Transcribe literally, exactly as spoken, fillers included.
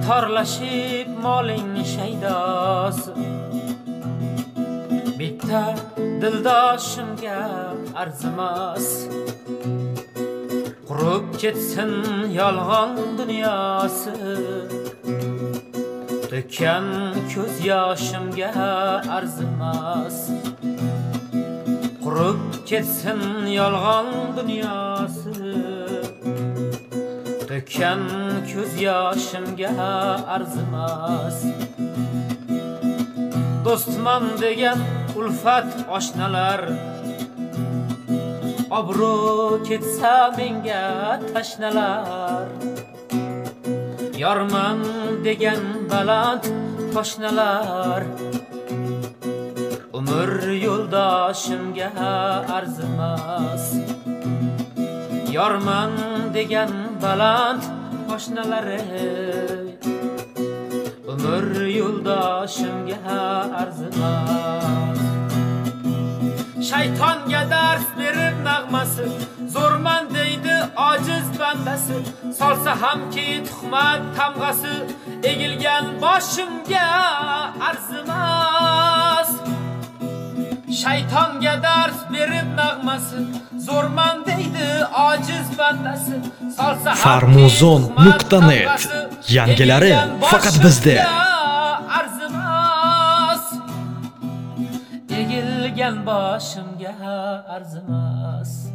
torlashib moling shaydos bitta dildoshimga arzimas qurib ketsin yolg'on dunyosi to'kkan ko'z yoshimga arzimas qurib ketsin yolg'on dunyosi to'kkan ko'z yoshimga arzimas do'stman degan ulfat oshnalar obro' ketsa menga tashnalar yorman degan baland toshnalar umr yo'ldoshimga arzimas yorman degan baland toshnalar umr yo'ldoshimga arzimas shaytonga dars berib nag'masi zo'rman deydi ojiz bandasi solsa hamki tuhmat tamg'asi egilgan boshimga arzimas shaytonga dars berib nag'masi zo'rman deydi ojiz bandasi solsa farmuzon nuqta net yangilari faqat bizda arzimas egilgan boshimga arzimas